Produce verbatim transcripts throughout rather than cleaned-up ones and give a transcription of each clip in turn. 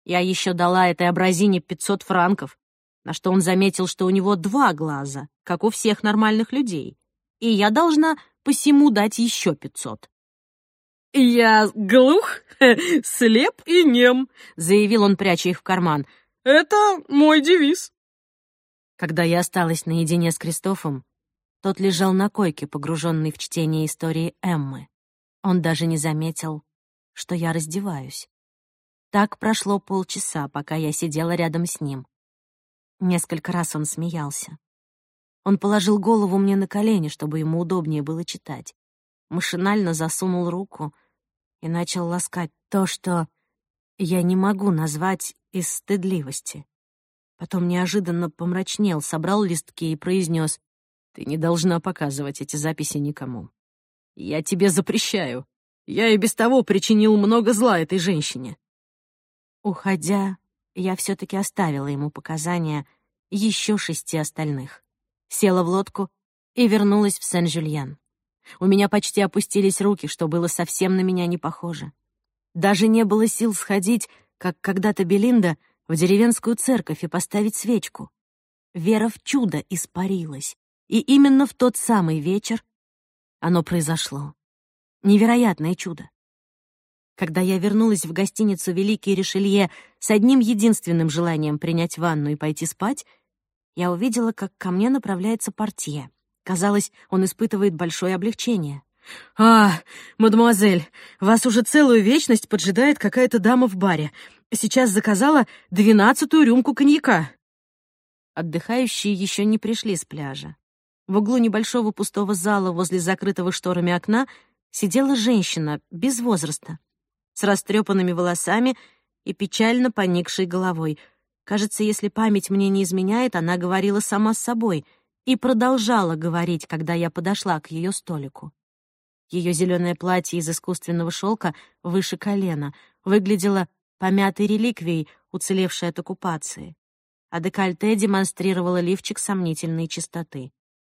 Я еще дала этой образине пятьсот франков, на что он заметил, что у него два глаза, как у всех нормальных людей, и я должна посему дать еще пятьсот. «Я глух, слеп и нем», — заявил он, пряча их в карман. «Это мой девиз». Когда я осталась наедине с Кристофом, тот лежал на койке, погруженный в чтение истории Эммы. Он даже не заметил, что я раздеваюсь. Так прошло полчаса, пока я сидела рядом с ним. Несколько раз он смеялся. Он положил голову мне на колени, чтобы ему удобнее было читать. Машинально засунул руку и начал ласкать то, что я не могу назвать из стыдливости. Потом неожиданно помрачнел, собрал листки и произнес: «Ты не должна показывать эти записи никому. Я тебе запрещаю. Я и без того причинил много зла этой женщине». Уходя, я все-таки оставила ему показания еще шести остальных. Села в лодку и вернулась в Сен-Жюльен. У меня почти опустились руки, что было совсем на меня не похоже. Даже не было сил сходить, как когда-то Белинда, в деревенскую церковь и поставить свечку. Вера в чудо испарилась, и именно в тот самый вечер оно произошло. Невероятное чудо. Когда я вернулась в гостиницу «Великий Ришелье» с одним единственным желанием принять ванну и пойти спать, я увидела, как ко мне направляется портье. Казалось, он испытывает большое облегчение. «А, мадемуазель, вас уже целую вечность поджидает какая-то дама в баре. Сейчас заказала двенадцатую рюмку коньяка». Отдыхающие еще не пришли с пляжа. В углу небольшого пустого зала возле закрытого шторами окна сидела женщина без возраста, с растрепанными волосами и печально поникшей головой. Кажется, если память мне не изменяет, она говорила сама с собой и продолжала говорить, когда я подошла к ее столику. Ее зеленое платье из искусственного шелка выше колена выглядело помятой реликвией, уцелевшей от оккупации, а декольте демонстрировало лифчик сомнительной чистоты.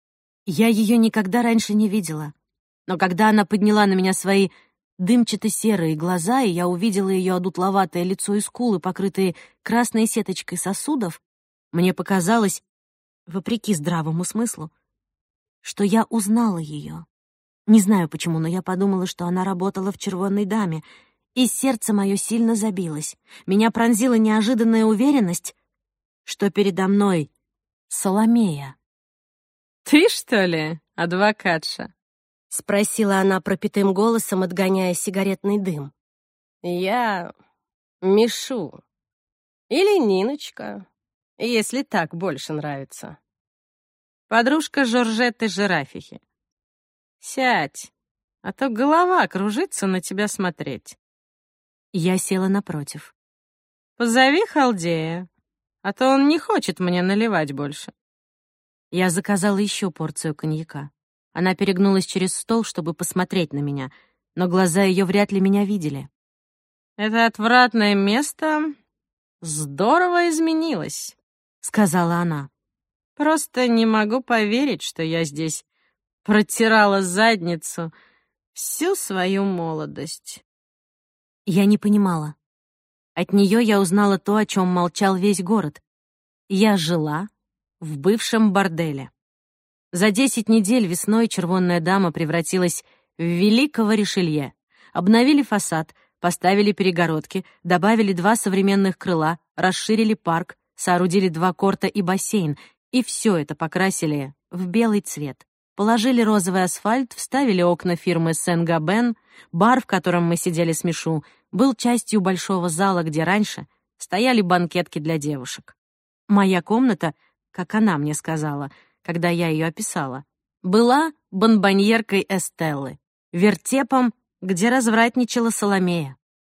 Я ее никогда раньше не видела, но когда она подняла на меня свои дымчато-серые глаза, и я увидела ее одутловатое лицо и скулы, покрытые красной сеточкой сосудов, мне показалось, вопреки здравому смыслу, что я узнала ее. Не знаю почему, но я подумала, что она работала в «Червонной даме», и сердце мое сильно забилось. Меня пронзила неожиданная уверенность, что передо мной Соломея. «Ты, что ли, адвокатша?» — спросила она пропитым голосом, отгоняя сигаретный дым. «Я Мишу. Или Ниночка, если так больше нравится. Подружка Жоржетты Жирафихи. Сядь, а то голова кружится на тебя смотреть». Я села напротив. «Позови Халдея, а то он не хочет мне наливать больше». Я заказала еще порцию коньяка. Она перегнулась через стол, чтобы посмотреть на меня, но глаза ее вряд ли меня видели. «Это отвратное место здорово изменилось», — сказала она. «Просто не могу поверить, что я здесь протирала задницу всю свою молодость». Я не понимала. От нее я узнала то, о чем молчал весь город. Я жила в бывшем борделе. За десять недель весной «Червонная дама» превратилась в великого Ришелье. Обновили фасад, поставили перегородки, добавили два современных крыла, расширили парк, соорудили два корта и бассейн, и все это покрасили в белый цвет. Положили розовый асфальт, вставили окна фирмы Сен-Габен. Бар, в котором мы сидели с Мишу, был частью большого зала, где раньше стояли банкетки для девушек. Моя комната, как она мне сказала, когда я ее описала, была бонбоньеркой Эстеллы, вертепом, где развратничала Соломея.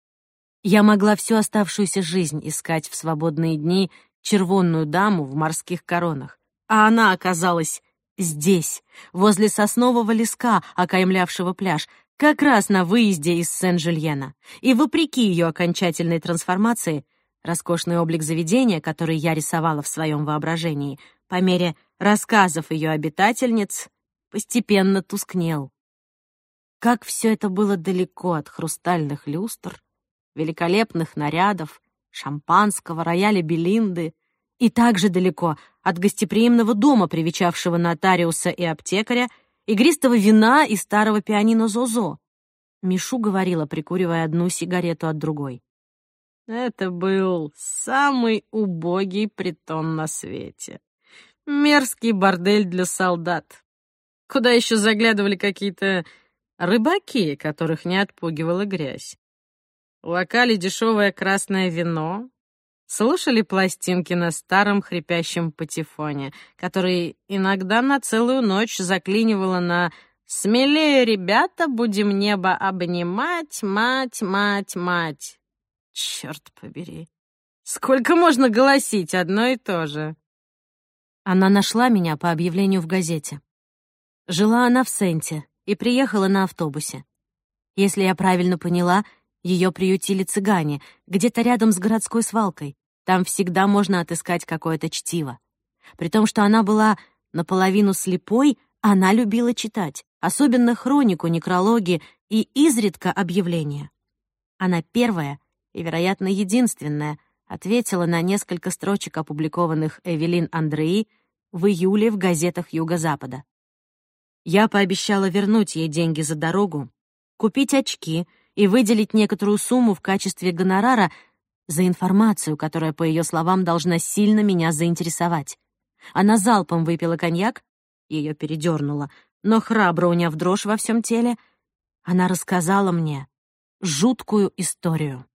Я могла всю оставшуюся жизнь искать в свободные дни червонную даму в морских коронах, а она оказалась здесь, возле соснового леска, окаймлявшего пляж, как раз на выезде из Сен-Жюльена. И вопреки ее окончательной трансформации, роскошный облик заведения, который я рисовала в своем воображении, по мере рассказов ее обитательниц, постепенно тускнел. Как все это было далеко от хрустальных люстр, великолепных нарядов, шампанского, рояля Белинды и также далеко от гостеприимного дома, привечавшего нотариуса и аптекаря, игристого вина и старого пианино Зозо. Мишу говорила, прикуривая одну сигарету от другой. Это был самый убогий притон на свете. Мерзкий бордель для солдат. Куда еще заглядывали какие-то рыбаки, которых не отпугивала грязь. Локали дешевое красное вино, слушали пластинки на старом хрипящем патефоне, который иногда на целую ночь заклинивало на «Смелее, ребята, будем небо обнимать, мать, мать, мать». Черт побери, сколько можно голосить одно и то же? Она нашла меня по объявлению в газете. Жила она в Сенте и приехала на автобусе. Если я правильно поняла, ее приютили цыгане, где-то рядом с городской свалкой. Там всегда можно отыскать какое-то чтиво. При том, что она была наполовину слепой, она любила читать, особенно хронику, некрологи и изредка объявления. Она первая и, вероятно, единственная ответила на несколько строчек, опубликованных Эвелин Андреи в июле в газетах Юго-Запада. Я пообещала вернуть ей деньги за дорогу, купить очки и выделить некоторую сумму в качестве гонорара за информацию, которая, по ее словам, должна сильно меня заинтересовать. Она залпом выпила коньяк, ее передернуло, но храбро уняв дрожь во всем теле, она рассказала мне жуткую историю.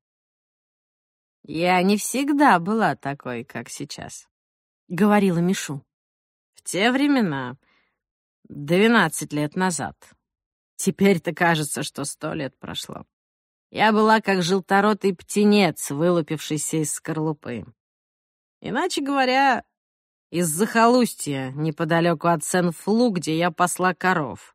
«Я не всегда была такой, как сейчас», — говорила Мишу. «В те времена, двенадцать лет назад. Теперь-то кажется, что сто лет прошло. Я была как желторотый птенец, вылупившийся из скорлупы. Иначе говоря, из захолустья, неподалеку от Сен-Флу, где я пасла коров.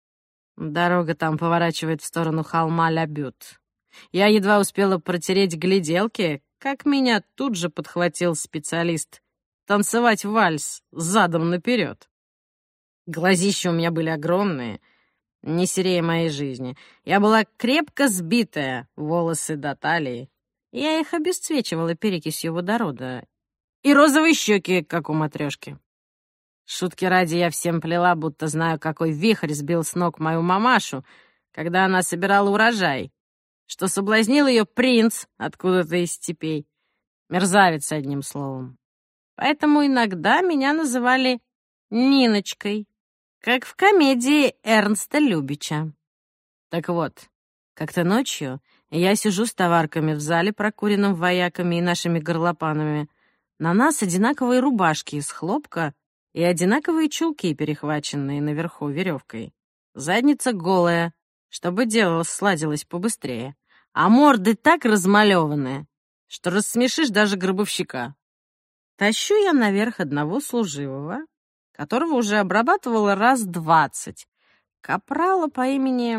Дорога там поворачивает в сторону холма Ля-Бют. Я едва успела протереть гляделки, как меня тут же подхватил специалист танцевать вальс задом наперед. Глазища у меня были огромные, не серее моей жизни. Я была крепко сбитая, волосы до талии. Я их обесцвечивала перекисью водорода. И розовые щеки, как у матрешки. Шутки ради я всем плела, будто знаю, какой вихрь сбил с ног мою мамашу, когда она собирала урожай, что соблазнил ее принц откуда-то из степей. Мерзавец, одним словом. Поэтому иногда меня называли Ниночкой, как в комедии Эрнста Любича. Так вот, как-то ночью я сижу с товарками в зале, прокуренном вояками и нашими горлопанами. На нас одинаковые рубашки из хлопка и одинаковые чулки, перехваченные наверху веревкой. Задница голая, чтобы дело сладилось побыстрее. А морды так размалеванные, что рассмешишь даже гробовщика. Тащу я наверх одного служивого, которого уже обрабатывала раз двадцать, капрала по имени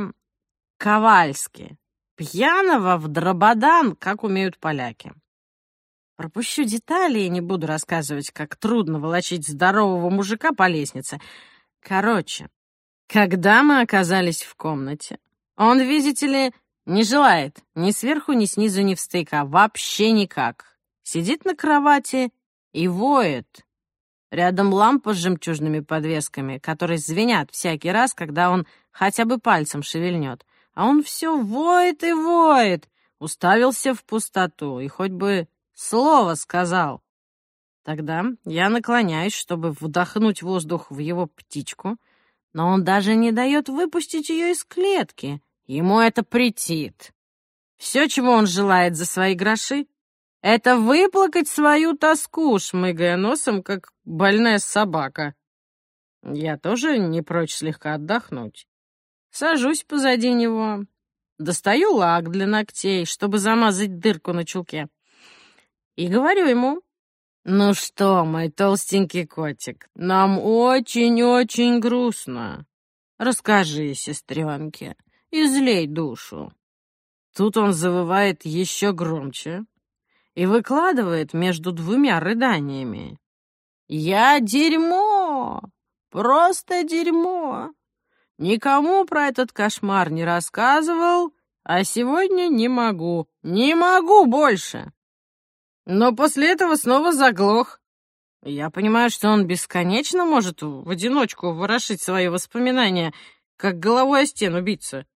Ковальски, пьяного в дрободан, как умеют поляки. Пропущу детали и не буду рассказывать, как трудно волочить здорового мужика по лестнице. Короче, когда мы оказались в комнате, он, видите ли, не желает ни сверху, ни снизу, ни встыка, вообще никак. Сидит на кровати и воет. Рядом лампа с жемчужными подвесками, которые звенят всякий раз, когда он хотя бы пальцем шевельнет. А он все воет и воет, уставился в пустоту и хоть бы слово сказал. Тогда я наклоняюсь, чтобы вдохнуть воздух в его птичку, но он даже не дает выпустить ее из клетки. Ему это претит. Все, чего он желает за свои гроши, это выплакать свою тоску, шмыгая носом, как больная собака. Я тоже не прочь слегка отдохнуть. Сажусь позади него, достаю лак для ногтей, чтобы замазать дырку на чулке, и говорю ему: «Ну что, мой толстенький котик, нам очень-очень грустно. Расскажи, сестренке, излей душу». Тут он завывает еще громче и выкладывает между двумя рыданиями: «Я дерьмо, просто дерьмо. Никому про этот кошмар не рассказывал, а сегодня не могу, не могу больше». Но после этого снова заглох. Я понимаю, что он бесконечно может в одиночку ворошить свои воспоминания, как головой о стену биться.